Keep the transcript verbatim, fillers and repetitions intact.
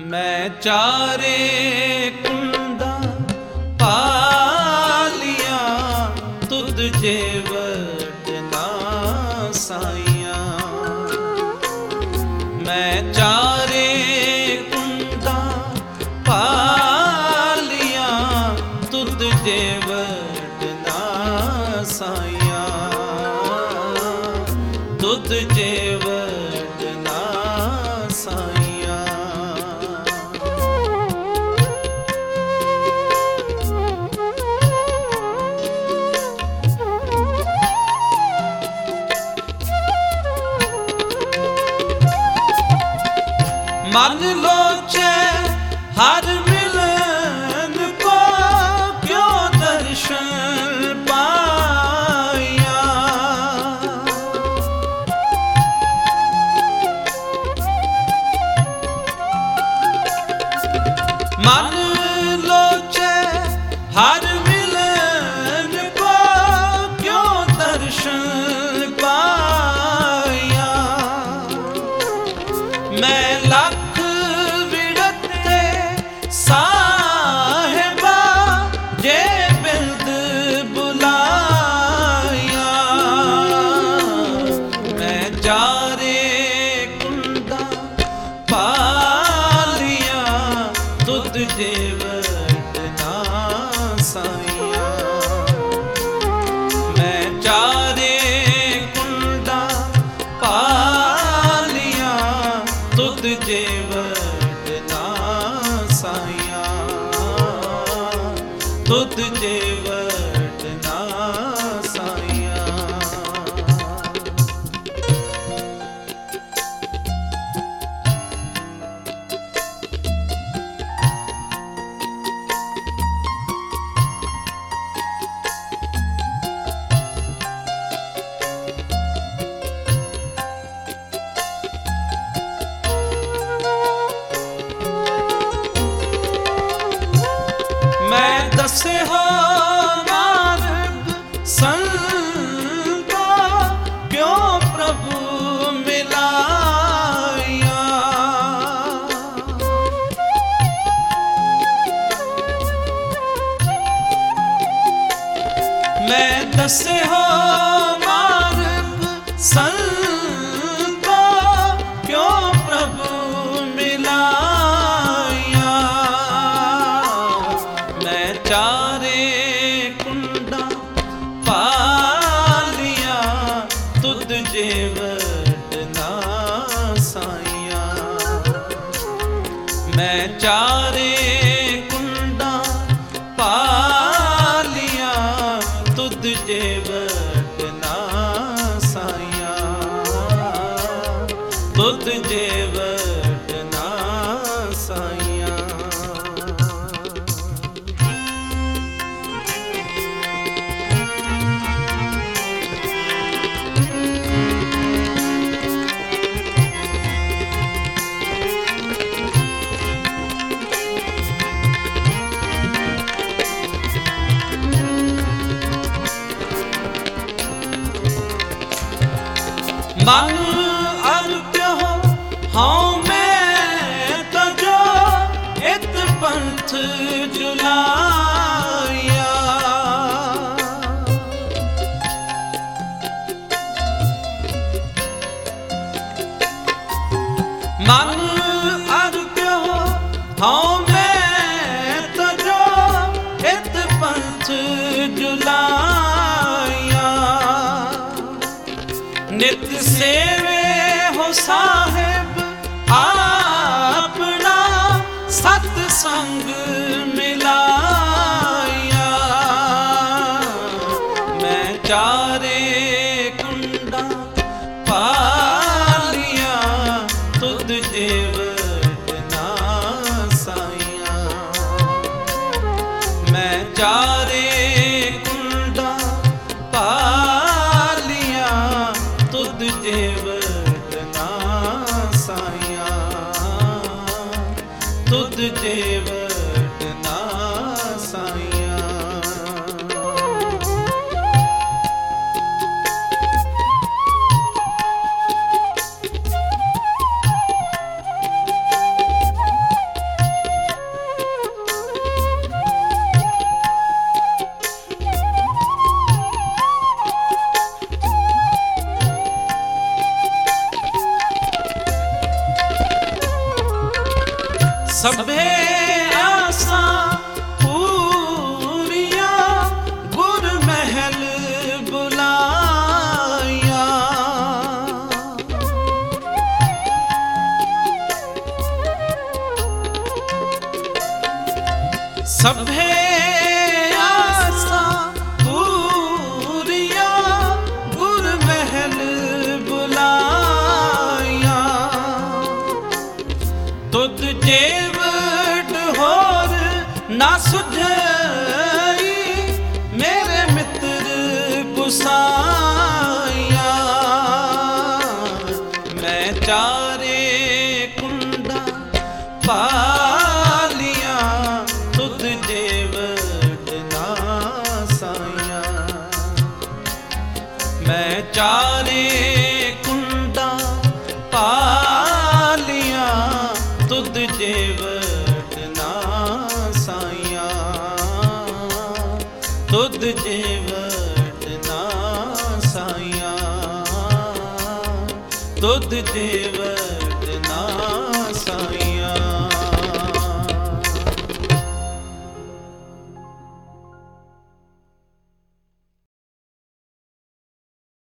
मैं चारे कुंडा पालिया तुद जे वटना साइया। मैं चारे कुंडा पालिया तुद जे वटना साइया। तुद जे वटना साइया। मन लोचे हर मिलन को क्यों दर्शन पाया। मन लोचे हर मिलन को क्यों दर्शन पाया। मैं लख साहिबा जे बिल्द बुलाया। मैं चारे कुंडा पालिया तुद जे वटना साइया। मैं चारे कुंडा पालिया तुद जे वटना साइया। तुद जे वटना साइया। मैं दसे हो मार्ग संता क्यों प्रभु मिलाया। मैं दसे हो मार्ग संता क्यों प्रभु मिलाया। चारे कुंडा पालिया तुद जे वटना साइया। मैं चारे कुंडा पालिया तुद जे वटना साइया। तुद जे वटना साइया। मन अर्प्य हो हाँ मैं तजो इत पंथ जुलाया। मन अर्प्य हो हाँ मैं तजो इत पंथ जुलाया। नित सेवे हो साहिब आपना सतसंग मिलाया। मैं चारे कुंडा पालिया तुद जे वटना साइया। मैं चारे कुंडा पालिया तुद जे वटना साइया। तुद जे वटना साइया। साया मैं चारे कुंडा पालिया तुद जेवट ना साया मैं चारे कुंडा पालिया तुद जेवट ना साया तुद जेवट ना साया तुद जेवट ना